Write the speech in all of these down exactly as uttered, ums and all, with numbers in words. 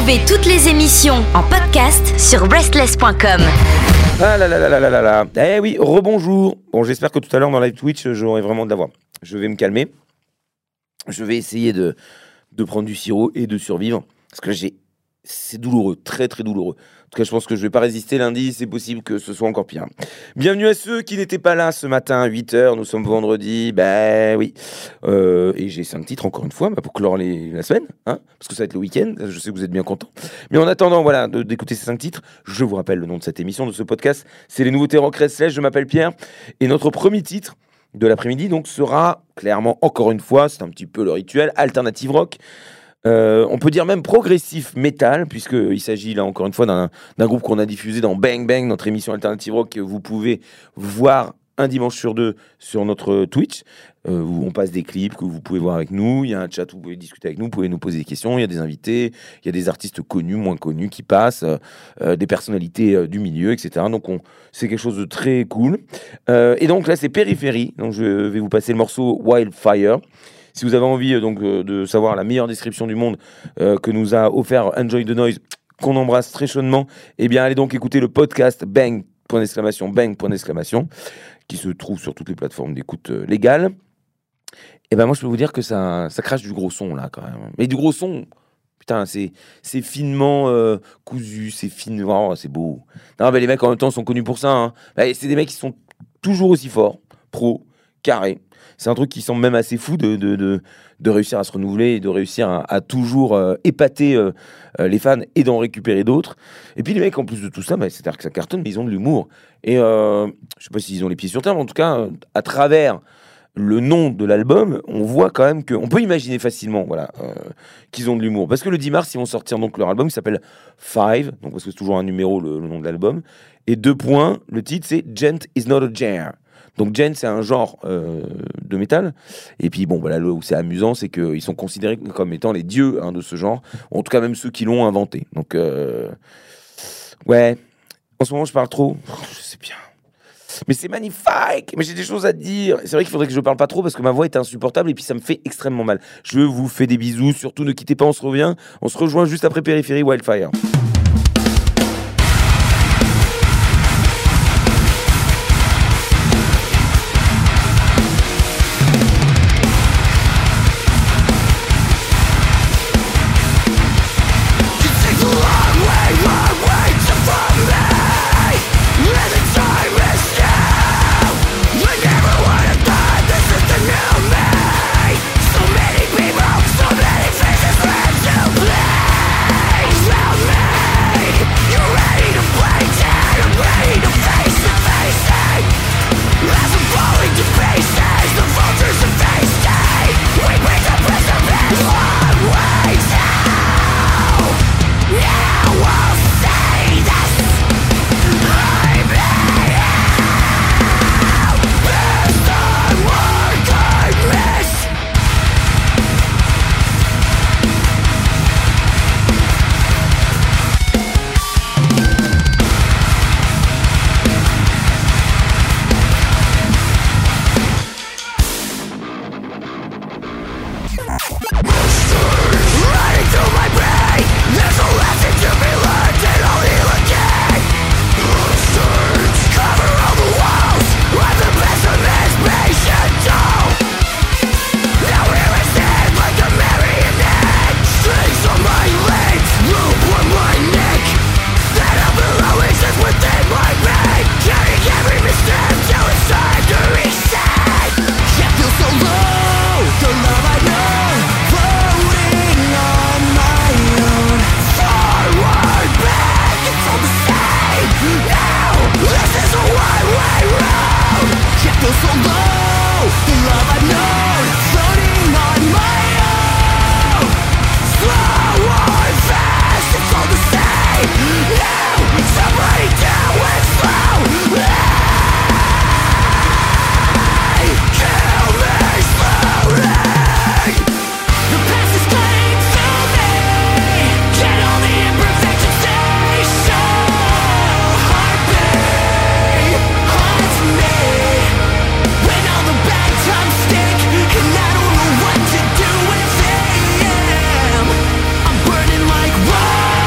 Retrouvez toutes les émissions en podcast sur restless point com. Ah là là là là là là là. Eh oui, rebonjour. Bon, j'espère que tout à l'heure dans live Twitch, j'aurai vraiment de la voix. Je vais me calmer. Je vais essayer de, de prendre du sirop et de survivre. Parce que j'ai... c'est douloureux, très très douloureux. En tout cas, je pense que je vais pas résister lundi, c'est possible que ce soit encore pire. Bienvenue à ceux qui n'étaient pas là ce matin à huit heures, nous sommes vendredi, ben oui. Euh, et j'ai cinq titres encore une fois, bah, pour clore les, la semaine, hein, parce que ça va être le week-end, je sais que vous êtes bien contents. Mais en attendant, voilà, de, d'écouter ces cinq titres, je vous rappelle le nom de cette émission, de ce podcast, c'est les nouveautés rock restless, je m'appelle Pierre, et notre premier titre de l'après-midi, donc, sera clairement, encore une fois, c'est un petit peu le rituel, alternative rock. Euh, on peut dire même progressif metal, puisqu'il s'agit là encore une fois d'un, d'un groupe qu'on a diffusé dans Bang Bang, notre émission Alternative Rock, que vous pouvez voir un dimanche sur deux sur notre Twitch, euh, où on passe des clips que vous pouvez voir avec nous. Il y a un chat où vous pouvez discuter avec nous, vous pouvez nous poser des questions. Il y a des invités, il y a des artistes connus, moins connus qui passent, euh, des personnalités euh, du milieu, et cetera. Donc on, c'est quelque chose de très cool. Euh, et donc là, c'est Périphérie. Donc je vais vous passer le morceau Wildfire. Si vous avez envie euh, donc euh, de savoir la meilleure description du monde euh, que nous a offert Enjoy the Noise, qu'on embrasse très chaudement, eh bien allez donc écouter le podcast Bang point d'exclamation Bang point d'exclamation qui se trouve sur toutes les plateformes d'écoute euh, légales. Et ben moi je peux vous dire que ça ça crache du gros son là quand même. Mais du gros son, putain, c'est c'est finement euh, cousu, c'est fine, oh, c'est beau. Non mais les mecs en même temps sont connus pour ça. Hein. Bah, c'est des mecs qui sont toujours aussi forts, pro, carrés. C'est un truc qui semble même assez fou de, de, de, de réussir à se renouveler et de réussir à, à toujours euh, épater euh, euh, les fans et d'en récupérer d'autres. Et puis les mecs, en plus de tout ça, bah, c'est-à-dire que ça cartonne, mais ils ont de l'humour. Et euh, je sais pas s'ils ont les pieds sur terre, mais en tout cas, euh, à travers le nom de l'album, on voit quand même qu'on peut imaginer facilement voilà, euh, qu'ils ont de l'humour. Parce que le dix mars, ils vont sortir donc leur album qui s'appelle Five, donc parce que c'est toujours un numéro le, le nom de l'album. Et deux points, le titre c'est Gent is not a genre. Donc Gent, c'est un genre euh, de métal. Et puis bon, voilà, là où c'est amusant, c'est qu'ils sont considérés comme étant les dieux hein, de ce genre. En tout cas, même ceux qui l'ont inventé. Donc, euh... ouais. En ce moment, je parle trop. Je sais bien. Mais c'est magnifique. Mais j'ai des choses à dire. C'est vrai qu'il faudrait que je parle pas trop parce que ma voix est insupportable et puis ça me fait extrêmement mal. Je vous fais des bisous. Surtout, ne quittez pas, on se revient. On se rejoint juste après Périphérie Wildfire. What?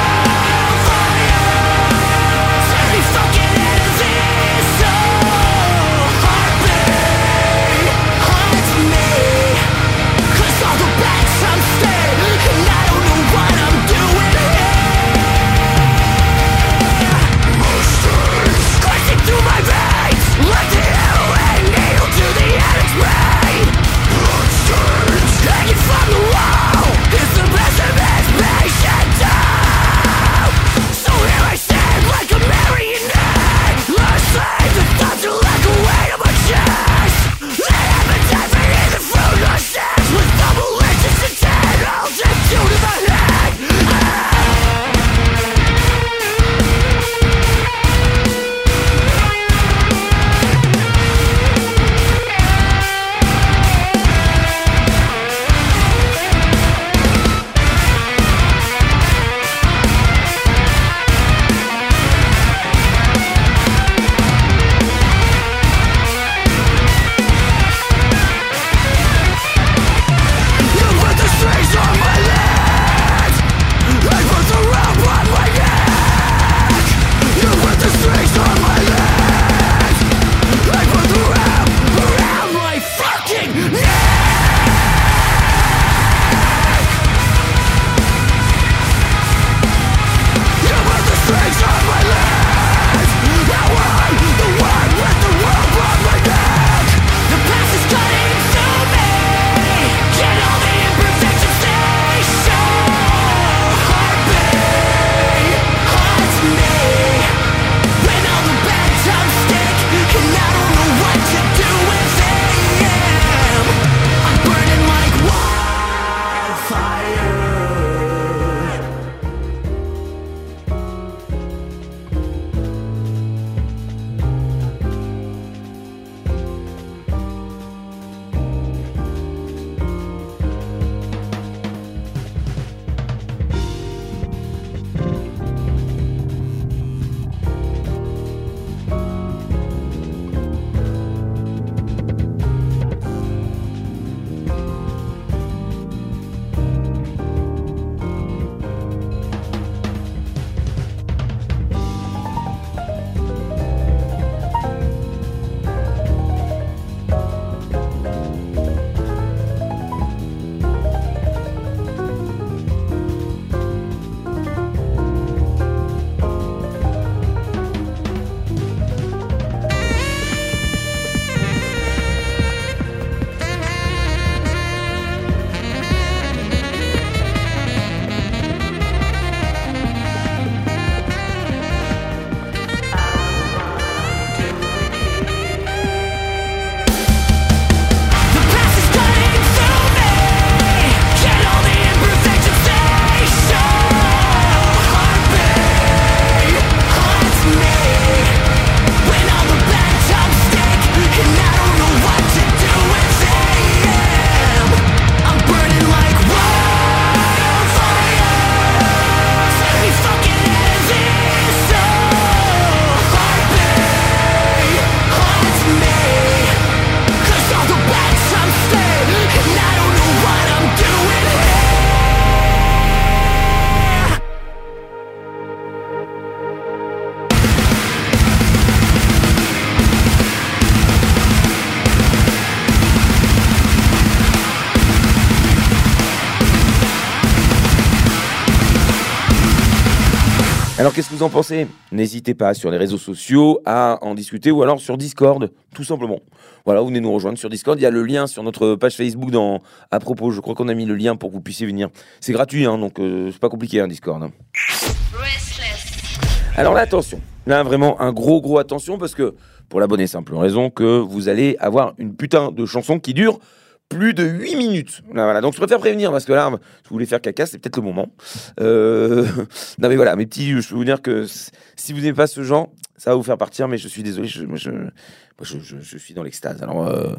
Alors, qu'est-ce que vous en pensez ? N'hésitez pas sur les réseaux sociaux à en discuter ou alors sur Discord, tout simplement. Voilà, vous venez nous rejoindre sur Discord. Il y a le lien sur notre page Facebook dans... à propos. Je crois qu'on a mis le lien pour que vous puissiez venir. C'est gratuit, hein, donc euh, c'est pas compliqué, hein, Discord. Hein. Alors là, attention. Là, vraiment, un gros, gros attention parce que, pour la bonne et simple raison que vous allez avoir une putain de chanson qui dure plus de huit minutes. Là, voilà. Donc, je préfère prévenir parce que là, si vous voulez faire caca, c'est peut-être le moment. Euh... Non, mais voilà, mes petits, je peux vous dire que si vous n'aimez pas ce genre, ça va vous faire partir, mais je suis désolé, je, moi, je, moi, je, je, je suis dans l'extase. Alors, euh...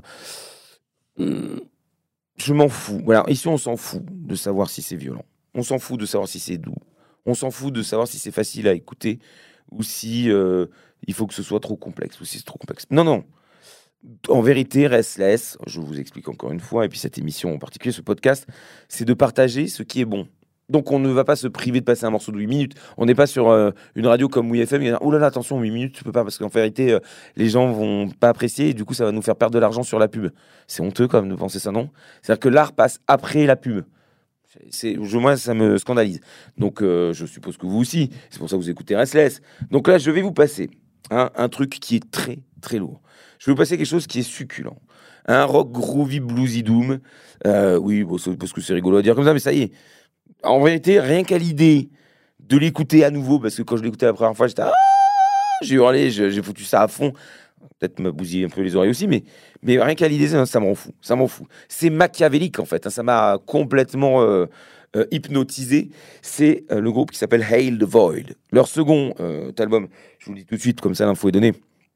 je m'en fous. Voilà, ici, on s'en fout de savoir si c'est violent. On s'en fout de savoir si c'est doux. On s'en fout de savoir si c'est facile à écouter ou si euh, il faut que ce soit trop complexe ou si c'est trop complexe. Non, non. En vérité, Restless, je vous explique encore une fois, et puis cette émission en particulier, ce podcast, c'est de partager ce qui est bon. Donc on ne va pas se priver de passer un morceau de huit minutes. On n'est pas sur euh, une radio comme W F M, il y a, oh là là, attention, huit minutes, tu peux pas, parce qu'en vérité, euh, les gens vont pas apprécier, et du coup, ça va nous faire perdre de l'argent sur la pub. C'est honteux quand même de penser ça, non ? C'est-à-dire que l'art passe après la pub. C'est, je, moi, ça me scandalise. Donc, euh, je suppose que vous aussi. C'est pour ça que vous écoutez Restless. Donc là, je vais vous passer hein, un truc qui est très, très lourd. Je vais vous passer quelque chose qui est succulent. Un rock groovy bluesy doom. Euh, oui, bon, parce que c'est rigolo à dire comme ça, mais ça y est. En vérité, rien qu'à l'idée de l'écouter à nouveau, parce que quand je l'écoutais la première fois, j'étais ah, j'ai hurlé, j'ai foutu ça à fond. Peut-être me bousiller un peu les oreilles aussi, mais, mais rien qu'à l'idée, ça, ça m'en fout. Ça m'en fout. C'est machiavélique, en fait. Hein, ça m'a complètement euh, euh, hypnotisé. C'est euh, le groupe qui s'appelle Hail the Void. Leur second euh, album, je vous le dis tout de suite, comme ça l'info est donnée,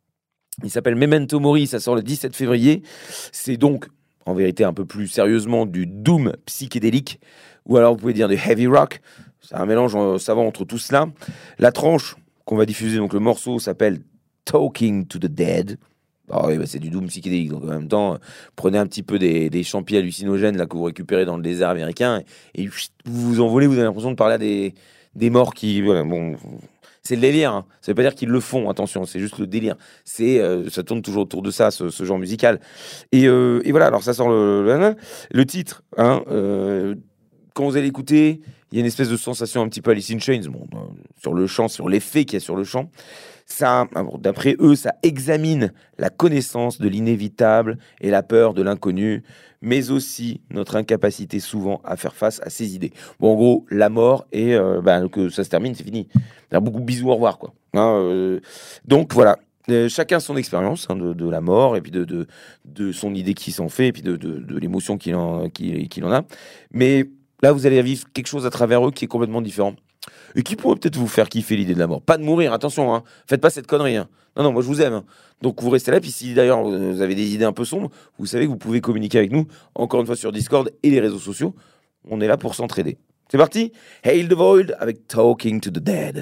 il s'appelle Memento Mori, ça sort le dix-sept février. C'est donc, en vérité, un peu plus sérieusement, du doom psychédélique, ou alors vous pouvez dire du heavy rock. C'est un mélange euh, savant entre tout cela. La tranche qu'on va diffuser, donc le morceau s'appelle Talking to the Dead. Ah oui, bah c'est du doom psychédélique. Donc en même temps, euh, prenez un petit peu des, des champis hallucinogènes là, que vous récupérez dans le désert américain et, et vous vous envolez, vous avez l'impression de parler à des, des morts qui... Voilà, bon, c'est le délire. Hein. Ça veut pas dire qu'ils le font, attention, c'est juste le délire. C'est, euh, ça tourne toujours autour de ça, ce, ce genre musical. Et, euh, et voilà, alors ça sort le, le, le titre. Hein, euh, quand vous allez écouter, il y a une espèce de sensation un petit peu Alice in Chains, bon, euh, sur le chant, sur l'effet qu'il y a sur le chant. Ça, d'après eux, ça examine la connaissance de l'inévitable et la peur de l'inconnu, mais aussi notre incapacité souvent à faire face à ces idées. Bon, en gros, la mort et euh, bah, que ça se termine, c'est fini. Alors, beaucoup de bisous, au revoir, quoi. Hein, euh, donc voilà, euh, chacun son expérience hein, de, de la mort et puis de, de, de son idée qui s'en fait et puis de, de, de l'émotion qu'il en, qu'il, qu'il en a. Mais là, vous allez vivre quelque chose à travers eux qui est complètement différent. Et qui pourrait peut-être vous faire kiffer l'idée de la mort. Pas de mourir, attention, hein. Faites pas cette connerie. Hein. Non, non, moi je vous aime. Hein. Donc vous restez là, puis si d'ailleurs vous avez des idées un peu sombres, vous savez que vous pouvez communiquer avec nous, encore une fois sur Discord et les réseaux sociaux. On est là pour s'entraider. C'est parti ? Hail the Void avec Talking to the Dead.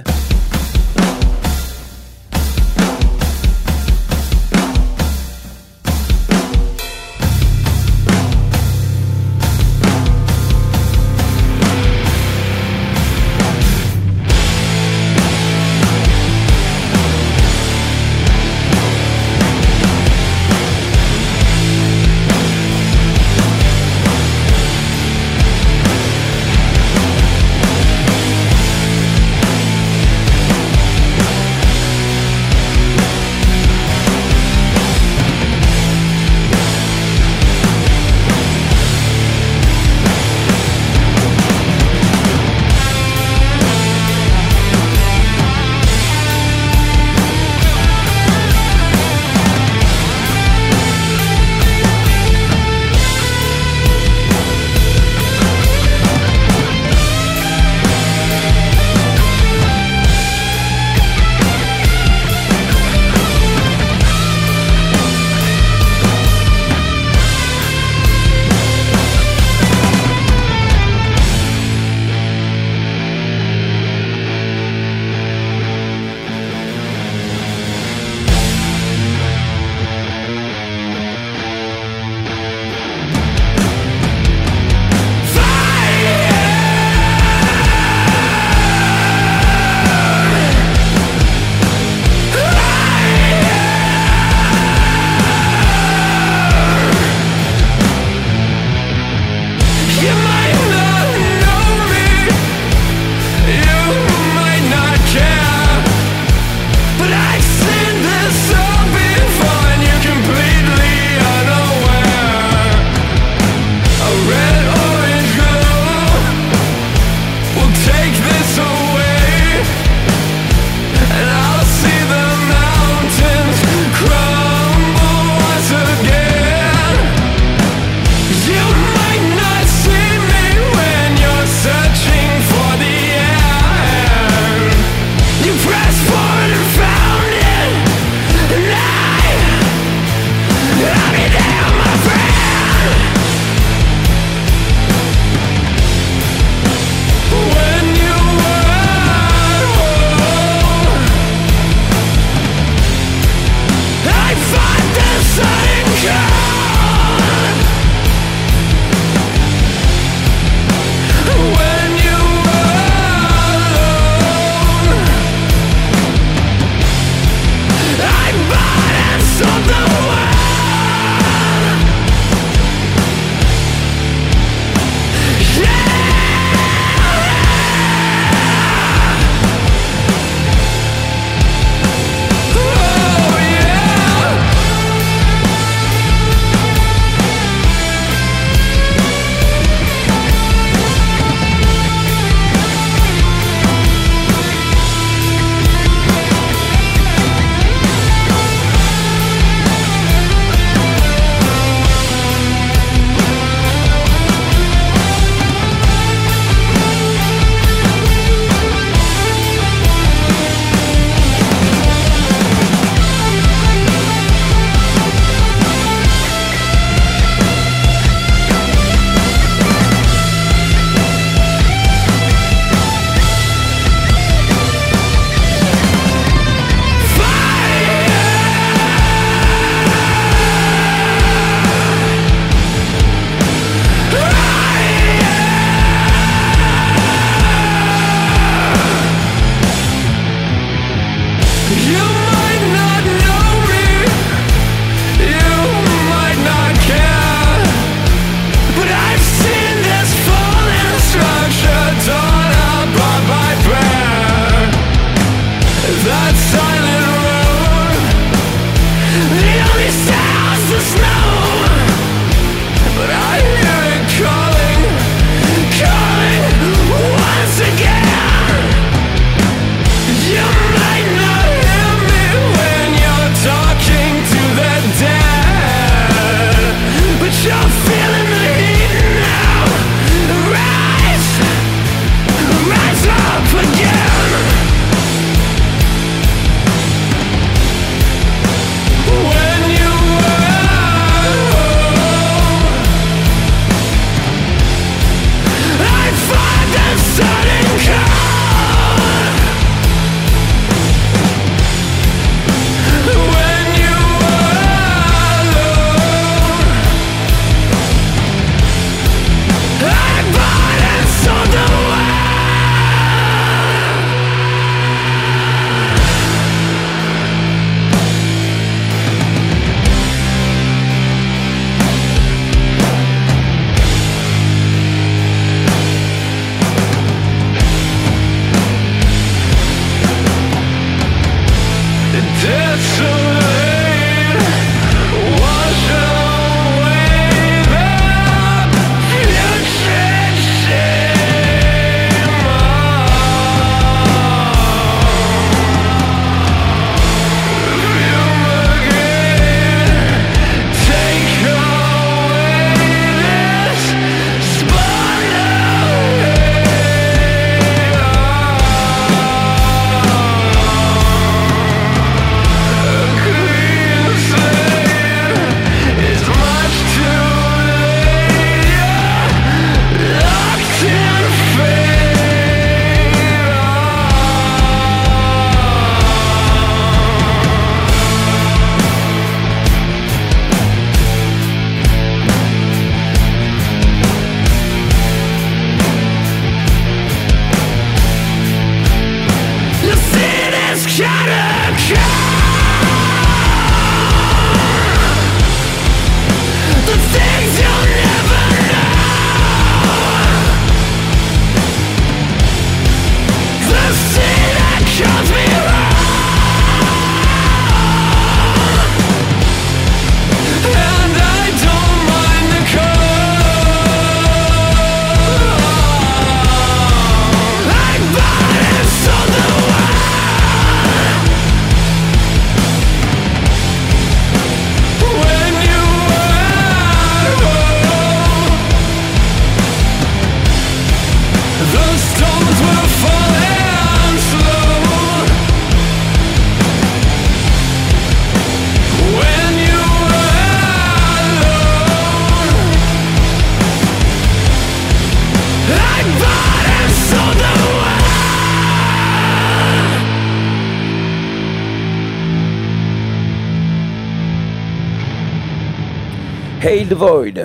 Hail the Void.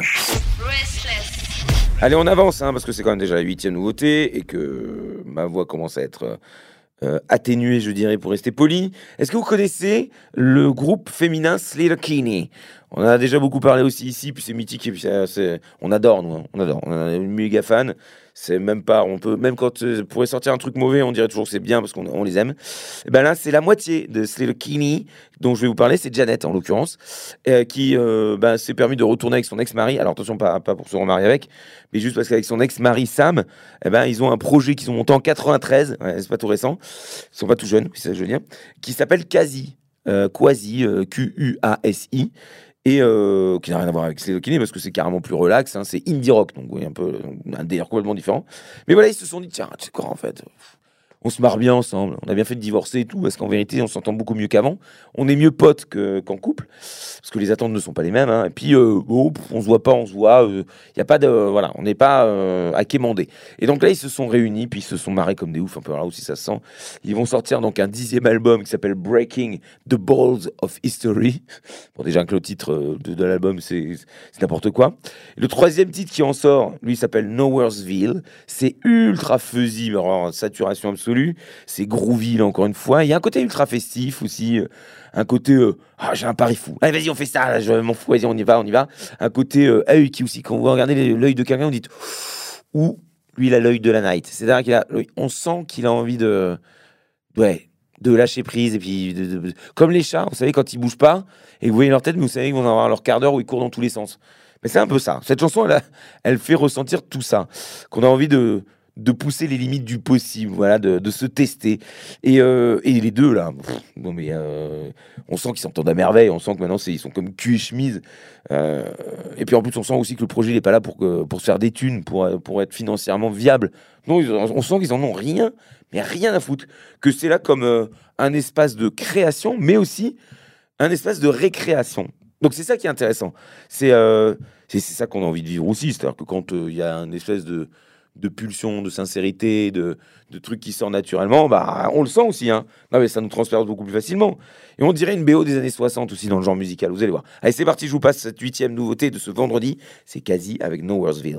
Restless. Allez, on avance, hein, parce que c'est quand même déjà la huitième nouveauté et que ma voix commence à être euh, atténuée, je dirais, pour rester poli. Est-ce que vous connaissez le groupe féminin Sleater-Kinney ? On en a déjà beaucoup parlé aussi ici, puis c'est mythique, et puis c'est, c'est, on adore, nous, hein, on adore, on est méga fan. C'est même pas, on peut, même quand euh, pourrait sortir un truc mauvais, on dirait toujours que c'est bien parce qu'on on les aime. Et ben là, c'est la moitié de Sleater-Kinney dont je vais vous parler, c'est Janet en l'occurrence, euh, qui euh, ben, s'est permis de retourner avec son ex-mari. Alors attention, pas, pas pour se remarier avec, mais juste parce qu'avec son ex-mari Sam, eh ben, ils ont un projet qu'ils ont monté en quatre-vingt-treize, ouais, c'est pas tout récent, ils sont pas tout jeunes, c'est ça que je veux dire, qui s'appelle Quasi, euh, Quasi, euh, Q U A S I. Et euh, qui n'a rien à voir avec Sleater-Kinney parce que c'est carrément plus relax, hein, c'est indie rock, donc oui, un peu un délire complètement différent. Mais voilà, ils se sont dit tiens, tu sais quoi en fait, on se marre bien ensemble, on a bien fait de divorcer et tout, parce qu'en vérité, on s'entend beaucoup mieux qu'avant. On est mieux potes que, qu'en couple, parce que les attentes ne sont pas les mêmes. Hein. Et puis, euh, oh, on se voit pas, on se voit. Il euh, y a pas de, euh, voilà, on n'est pas euh, à quémander. Et donc là, ils se sont réunis, puis ils se sont marrés comme des oufs, un peu là aussi ça se sent. Ils vont sortir donc un dixième album qui s'appelle Breaking the Balls of History. Bon, déjà que le titre de, de l'album, c'est, c'est n'importe quoi. Et le troisième titre qui en sort, lui, s'appelle Nowheresville. C'est ultra fuzzy, mais alors, saturation absolue. C'est groovy là, encore une fois. Il y a un côté ultra festif aussi, euh, un côté euh, ah j'ai un pari fou. Allez vas-y on fait ça, là, je m'en fous, vas-y on y va, on y va. Un côté euh, œil qui aussi quand vous regardez l'œil de quelqu'un, on dit ou lui il a l'œil de la night. C'est-à-dire qu'il a, on sent qu'il a envie de ouais de lâcher prise et puis de, de, de, comme les chats, vous savez quand ils bougent pas et vous voyez leur tête, mais vous savez qu'ils vont avoir leur quart d'heure où ils courent dans tous les sens. Mais c'est un peu ça. Cette chanson elle, a, elle fait ressentir tout ça, qu'on a envie de de pousser les limites du possible, voilà, de, de se tester. Et, euh, et les deux, là, pff, non mais, euh, on sent qu'ils s'entendent à merveille, on sent que maintenant, c'est, ils sont comme cul et chemise. Euh, et puis en plus, on sent aussi que le projet n'est pas là pour, que, pour se faire des thunes, pour, pour être financièrement viable. Non, ils, on sent qu'ils en ont rien, mais rien à foutre. Que c'est là comme euh, un espace de création, mais aussi un espace de récréation. Donc c'est ça qui est intéressant. C'est, euh, c'est, c'est ça qu'on a envie de vivre aussi. C'est-à-dire que quand il euh, y a une espèce de de pulsion, de sincérité, de, de trucs qui sortent naturellement, bah, on le sent aussi. Hein. Non, mais ça nous transperce beaucoup plus facilement. Et on dirait une B O des années soixante aussi dans le genre musical, vous allez voir. Allez, c'est parti, je vous passe cette huitième nouveauté de ce vendredi. C'est Quasi avec Nowheresville.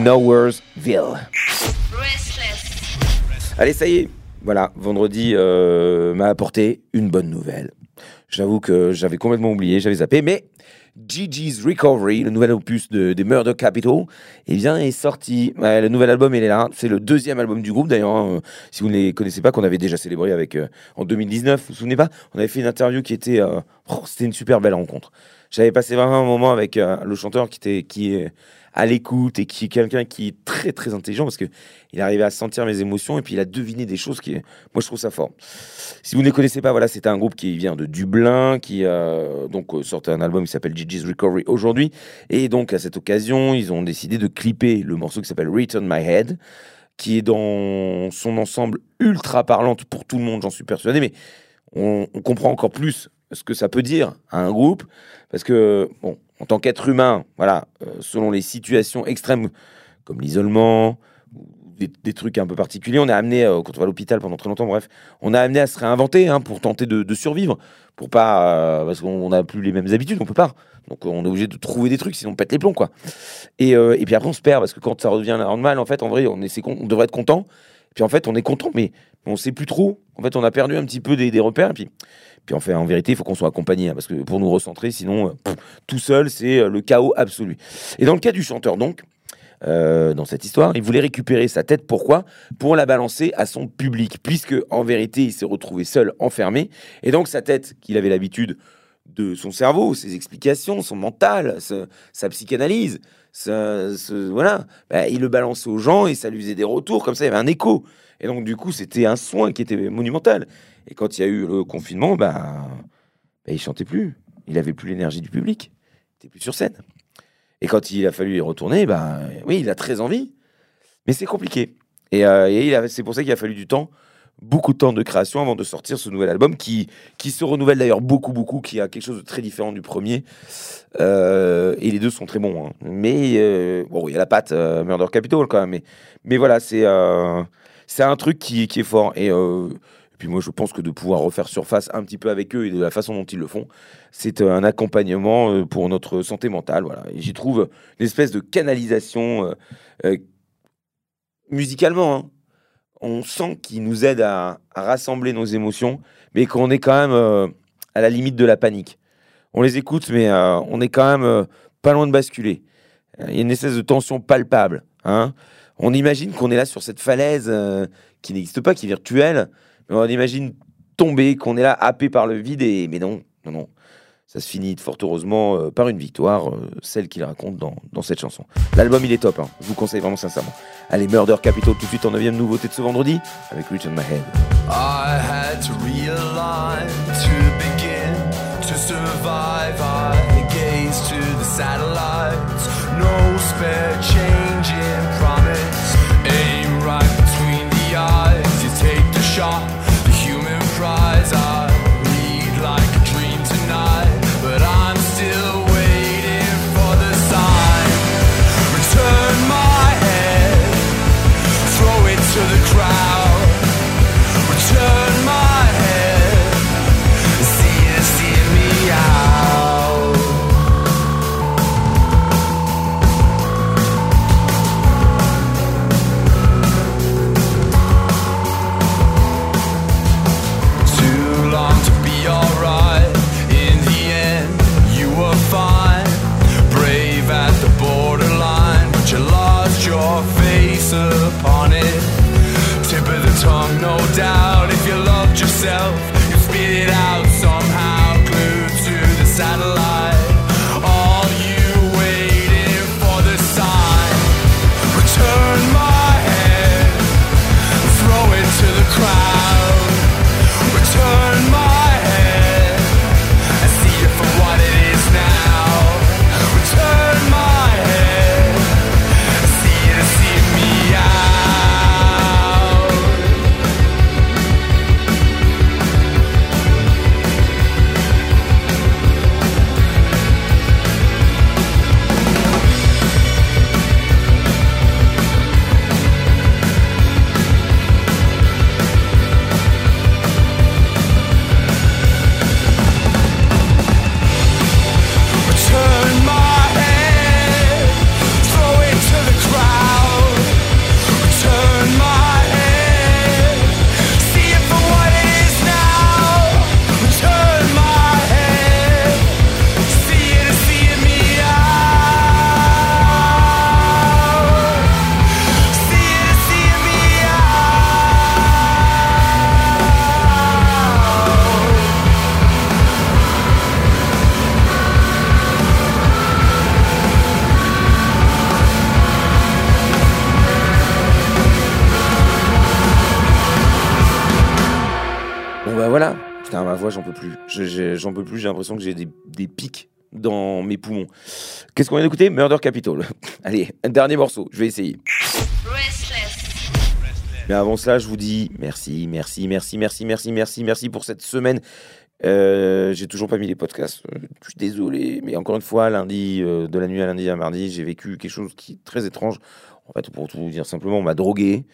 Nowheresville. Allez, ça y est, voilà, vendredi euh, m'a apporté une bonne nouvelle. J'avoue que j'avais complètement oublié, j'avais zappé, mais Gigi's Recovery, le nouvel opus de, de Murder Capital, eh bien, est sorti. Ouais, le nouvel album, il est là. C'est le deuxième album du groupe, d'ailleurs. Hein, si vous ne les connaissez pas, qu'on avait déjà célébré avec euh, en deux mille dix-neuf, vous vous souvenez pas ? On avait fait une interview qui était, euh, oh, c'était une super belle rencontre. J'avais passé vraiment un moment avec euh, le chanteur qui était, qui est à l'écoute et qui est quelqu'un qui est très très intelligent parce que il arrivait à sentir mes émotions et puis il a deviné des choses qui, moi je trouve ça fort. Si vous ne les connaissez pas, voilà, c'est un groupe qui vient de Dublin, qui euh, donc euh, sortait un album qui s'appelle Gigi's Recovery aujourd'hui, et donc à cette occasion, ils ont décidé de clipper le morceau qui s'appelle Return My Head, qui est dans son ensemble ultra parlante pour tout le monde, j'en suis persuadé, mais on, on comprend encore plus ce que ça peut dire à un groupe, parce que bon, en tant qu'être humain, voilà, euh, selon les situations extrêmes comme l'isolement, des, des trucs un peu particuliers, on est amené, euh, quand on va à l'hôpital pendant très longtemps, bref, on est amené à se réinventer hein, pour tenter de, de survivre, pour pas, euh, parce qu'on n'a plus les mêmes habitudes, on peut pas. Donc on est obligé de trouver des trucs, sinon on pète les plombs, quoi. Et, euh, et puis après on se perd, parce que quand ça revient normal, en fait, en vrai, on, est, con, on devrait être content. Puis en fait, on est content, mais on sait plus trop. En fait, on a perdu un petit peu des, des repères. Et puis, puis en fait, en vérité, il faut qu'on soit accompagné, hein, parce que pour nous recentrer, sinon, euh, pff, tout seul, c'est euh, le chaos absolu. Et dans le cas du chanteur, donc, euh, dans cette histoire, il voulait récupérer sa tête. Pourquoi ? Pour la balancer à son public, puisque en vérité, il s'est retrouvé seul, enfermé. Et donc, sa tête, qu'il avait l'habitude de son cerveau, ses explications, son mental, sa, sa psychanalyse, sa, sa, voilà, bah, il le balançait aux gens et ça lui faisait des retours, comme ça, il y avait un écho. Et donc, du coup, c'était un soin qui était monumental. Et quand il y a eu le confinement, bah, bah, il chantait plus. Il avait plus l'énergie du public. Il était plus sur scène. Et quand il a fallu y retourner, bah, oui, il a très envie. Mais c'est compliqué. Et, euh, et il a, c'est pour ça qu'il a fallu du temps, beaucoup de temps de création avant de sortir ce nouvel album qui, qui se renouvelle d'ailleurs beaucoup, beaucoup, qui a quelque chose de très différent du premier. Euh, et les deux sont très bons. Hein. Mais, euh, bon, il y a la patte euh, Murder Capital quand même. Mais, mais voilà, c'est... Euh, C'est un truc qui, qui est fort. Et, euh, et puis moi, je pense que de pouvoir refaire surface un petit peu avec eux et de la façon dont ils le font, c'est un accompagnement pour notre santé mentale. Voilà. Et j'y trouve une espèce de canalisation euh, euh, musicalement. Hein. On sent qu'ils nous aident à, à rassembler nos émotions, mais qu'on est quand même euh, à la limite de la panique. On les écoute, mais euh, on est quand même euh, pas loin de basculer. Il y a une espèce de tension palpable, hein. On imagine qu'on est là sur cette falaise euh, qui n'existe pas, qui est virtuelle, mais on imagine tomber, qu'on est là happé par le vide, et mais non, non, non. Ça se finit fort heureusement euh, par une victoire, euh, celle qu'il raconte dans, dans cette chanson. L'album, il est top, hein. Je vous conseille vraiment sincèrement. Allez, Murder Capital tout de suite en neuvième nouveauté de ce vendredi, avec Return My Head. I had to realign to begin to survive. I gaze to the satellites, no spare change in promise. Aim right between the eyes, you take the shot, the human prize. I read like a dream tonight, but I'm still waiting for the sign. Return my head, throw it to the crowd. Return my head, see you, see me out. Too long to be alright, in the end you were fine. Brave at the borderline, but you lost your face upon it. Tip of the tongue, no doubt. If you loved yourself, you'd spit it out somehow. Glued to the satellite, all you waiting for the sign. Return my head, throw it to the crowd. Return my head, I see it for what it is now. Return my head, I see it, see me out. Putain, ma voix, j'en peux plus. Je, je, j'en peux plus, j'ai l'impression que j'ai des, des pics dans mes poumons. Qu'est-ce qu'on vient d'écouter ? Murder Capital. Allez, un dernier morceau, je vais essayer. Restless. Mais avant cela, je vous dis merci, merci, merci, merci, merci, merci, merci pour cette semaine. Euh, j'ai toujours pas mis les podcasts. Euh, je suis désolé, mais encore une fois, lundi, euh, de la nuit à lundi à mardi, j'ai vécu quelque chose qui est très étrange. En fait, pour tout vous dire simplement, on m'a drogué.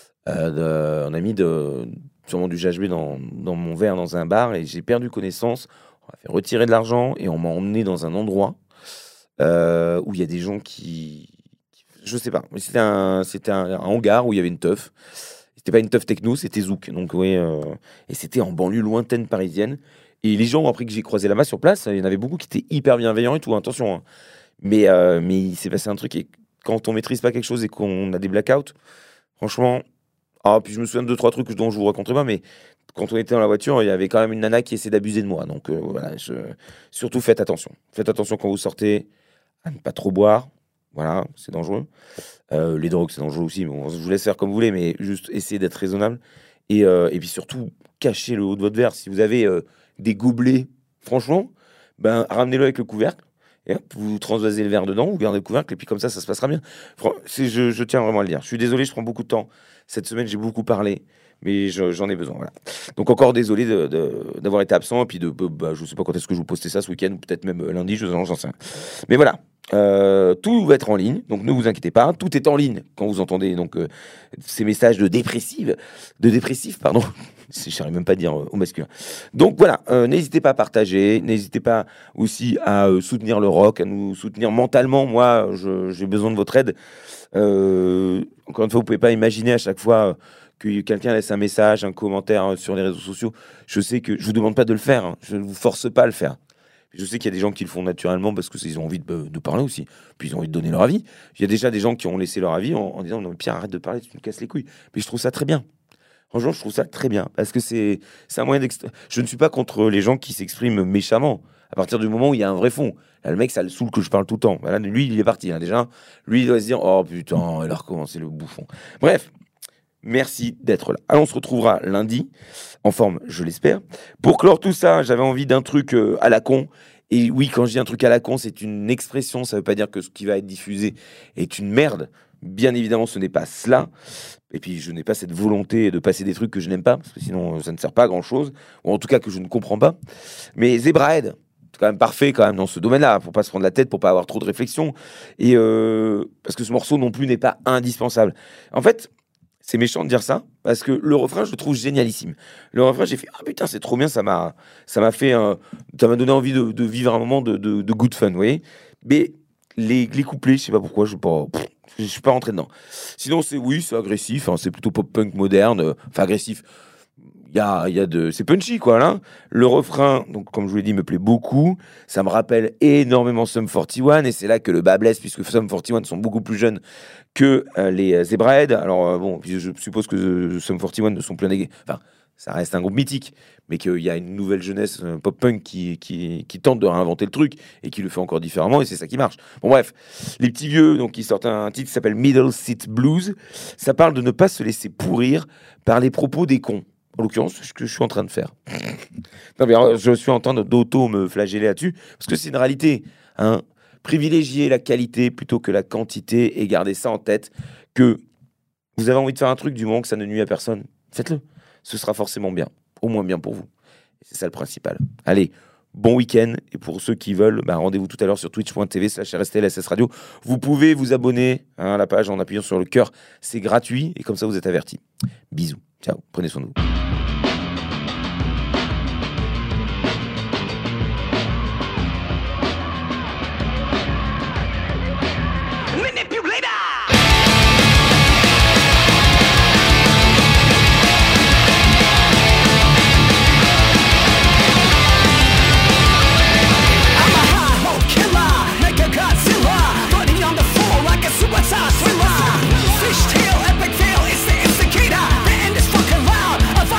Euh, de, on a mis de, sûrement du G H B dans, dans mon verre dans un bar et j'ai perdu connaissance. On m'a fait retirer de l'argent et on m'a emmené dans un endroit euh, où il y a des gens qui, qui je sais pas, mais c'était un, c'était un, un hangar où il y avait une teuf. C'était pas une teuf techno, c'était Zouk. Donc ouais, euh, et c'était en banlieue lointaine parisienne. Et les gens ont appris que j'ai croisé là-bas sur place. Il y en avait beaucoup qui étaient hyper bienveillants et tout. Attention, hein. mais euh, mais il s'est passé un truc et quand on maîtrise pas quelque chose et qu'on a des blackouts, franchement. Ah, puis je me souviens de deux, trois trucs dont je vous raconterai pas, mais quand on était dans la voiture, il y avait quand même une nana qui essayait d'abuser de moi. Donc euh, voilà, je... surtout faites attention. Faites attention quand vous sortez à ne pas trop boire. Voilà, c'est dangereux. Euh, les drogues, c'est dangereux aussi. Mais bon, je vous laisse faire comme vous voulez, mais juste essayez d'être raisonnable. Et, euh, et puis surtout, cachez le haut de votre verre. Si vous avez euh, des gobelets, franchement, ben, ramenez-le avec le couvercle. Et hop, vous transvasez le verre dedans, vous gardez le couvercle, et puis comme ça, ça se passera bien. C'est, je, je tiens vraiment à le dire. Je suis désolé, je prends beaucoup de temps. Cette semaine, j'ai beaucoup parlé, mais je, j'en ai besoin. Voilà. Donc encore désolé de, de, d'avoir été absent, et puis de, bah, je ne sais pas quand est-ce que je vous postais ça ce week-end, ou peut-être même lundi, je j'en sais rien. Mais voilà, euh, tout va être en ligne, donc ne vous inquiétez pas. Tout est en ligne quand vous entendez donc euh, ces messages de dépressive, de dépressif, pardon. Je n'arrive même pas à dire euh, au masculin. Donc voilà, euh, n'hésitez pas à partager, n'hésitez pas aussi à euh, soutenir le rock, à nous soutenir mentalement. Moi, je, j'ai besoin de votre aide. Euh, encore une fois, vous pouvez pas imaginer à chaque fois que quelqu'un laisse un message, un commentaire sur les réseaux sociaux. Je sais que je vous demande pas de le faire, hein. Je ne vous force pas à le faire. Je sais qu'il y a des gens qui le font naturellement parce qu'ils ont envie de, de parler aussi, puis ils ont envie de donner leur avis. Il y a déjà des gens qui ont laissé leur avis en, en disant non, Pierre, arrête de parler, tu me casses les couilles. Mais je trouve ça très bien. Franchement, je trouve ça très bien parce que c'est, c'est un moyen d'exprimer. Je ne suis pas contre les gens qui s'expriment méchamment à partir du moment où il y a un vrai fond. Là, le mec, ça le saoule que je parle tout le temps. Voilà, lui, il est parti. Hein, déjà, lui, il doit se dire oh putain, il a recommencé le bouffon. Bref, merci d'être là. Alors, on se retrouvera lundi, en forme, je l'espère. Pour clore tout ça, j'avais envie d'un truc euh, à la con. Et oui, quand je dis un truc à la con, c'est une expression. Ça ne veut pas dire que ce qui va être diffusé est une merde. Bien évidemment, ce n'est pas cela. Et puis, je n'ai pas cette volonté de passer des trucs que je n'aime pas, parce que sinon, ça ne sert pas à grand-chose. Ou en tout cas, que je ne comprends pas. Mais Zebrahead, c'est quand même parfait quand même dans ce domaine-là, pour pas se prendre la tête, pour pas avoir trop de réflexion. Et euh, parce que ce morceau non plus n'est pas indispensable. En fait, c'est méchant de dire ça, parce que le refrain, je le trouve génialissime. Le refrain, j'ai fait ah putain, c'est trop bien, ça m'a, ça m'a fait, un, ça m'a donné envie de, de vivre un moment de, de, de good fun, vous voyez. Mais les, les couplets, je sais pas pourquoi, je sais pas. Pff, je suis pas rentré dedans. Sinon, c'est oui, c'est agressif, hein, c'est plutôt pop-punk moderne, euh, enfin agressif. Il y a, y a de, c'est punchy quoi là. Le refrain, donc comme je vous l'ai dit, me plaît beaucoup. Ça me rappelle énormément Sum quarante et un et c'est là que le bas blesse puisque Sum quarante et un sont beaucoup plus jeunes que euh, les euh, Zebrahead. Alors euh, bon, je suppose que euh, Sum quarante et un ne sont plus un éga- enfin, ça reste un groupe mythique, mais qu'il y a une nouvelle jeunesse euh, pop-punk qui, qui, qui tente de réinventer le truc et qui le fait encore différemment et c'est ça qui marche. Bon bref, les petts vieux, donc ils sortent un titre qui s'appelle Middle Seat Blues. Ça parle de ne pas se laisser pourrir par les propos des cons. En l'occurrence, c'est ce que je suis en train de faire. Non, mais alors, je suis en train d'auto me flageller là-dessus, parce que c'est une réalité. Hein. Privilégier la qualité plutôt que la quantité et garder ça en tête, que vous avez envie de faire un truc du moment que ça ne nuit à personne, faites-le. Ce sera forcément bien, au moins bien pour vous. Et c'est ça le principal. Allez, bon week-end. Et pour ceux qui veulent, bah, rendez-vous tout à l'heure sur twitch point t v slash r s t l s s radio. Vous pouvez vous abonner hein, à la page en appuyant sur le cœur. C'est gratuit et comme ça vous êtes avertis. Bisous. Ciao. Prenez soin de vous. Fishtail, epic fail, it's the instigator. The end is fucking loud. A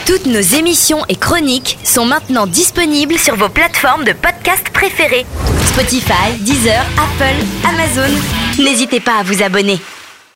Toutes nos émissions et chroniques sont maintenant disponibles sur vos plateformes de podcast préférées. Spotify, Deezer, Apple, Amazon. N'hésitez pas à vous abonner.